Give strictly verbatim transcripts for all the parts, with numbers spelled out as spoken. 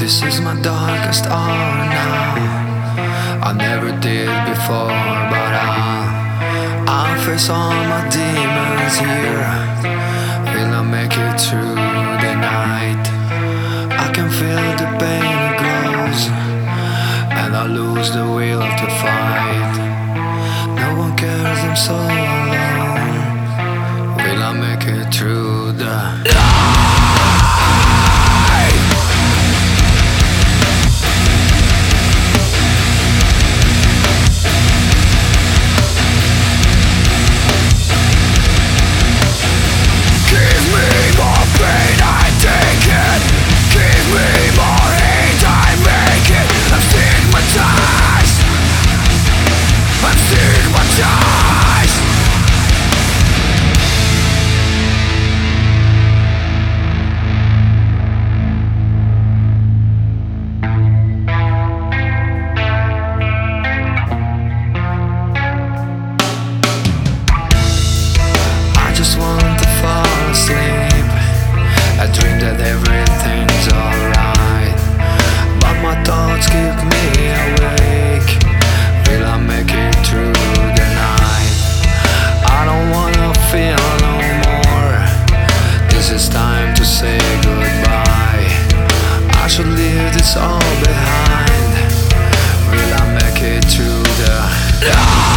This is my darkest hour now. I never did before, but I, I'll face all my demons here. Will I make it through the night? I can feel the pain it grows, and I lose the will to fight. No one cares, I'm so alone. Will I make it through the night? Just want to fall asleep. I dream that everything's alright, but my thoughts keep me awake. Will I make it through the night? I don't wanna feel no more. This is time to say goodbye. I should leave this all behind. Will I make it through the night?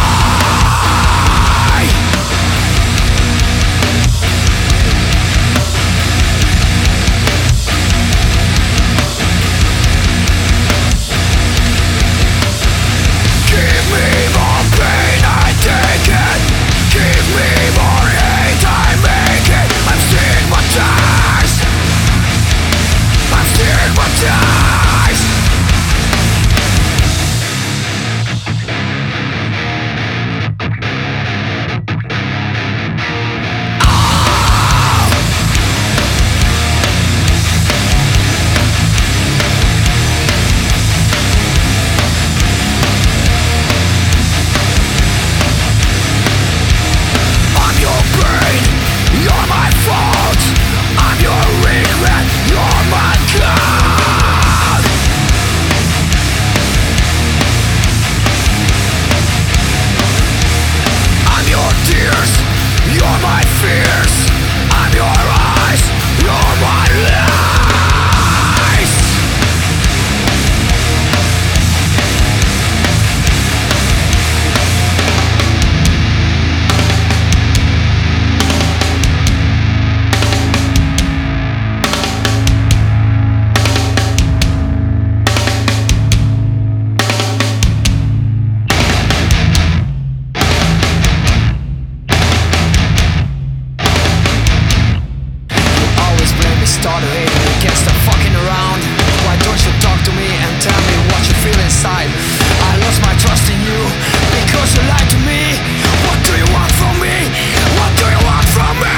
Started hating, you can't stop fucking around. Why don't you talk to me and tell me what you feel inside? I lost my trust in you because you lied to me. What do you want from me? What do you want from me?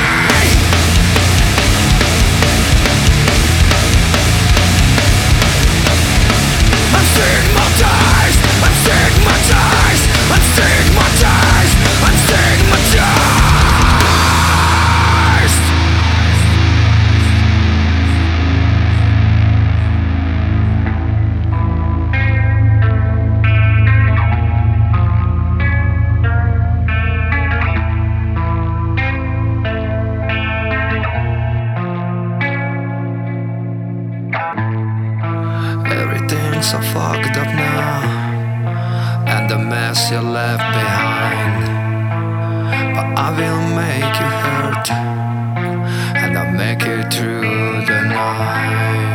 I'm stigmatized, I'm stigmatized, I'm stigmatized, I'm stigmatized. Everything's so fucked up now, and the mess you left behind. But I will make you hurt, and I'll make it through the night.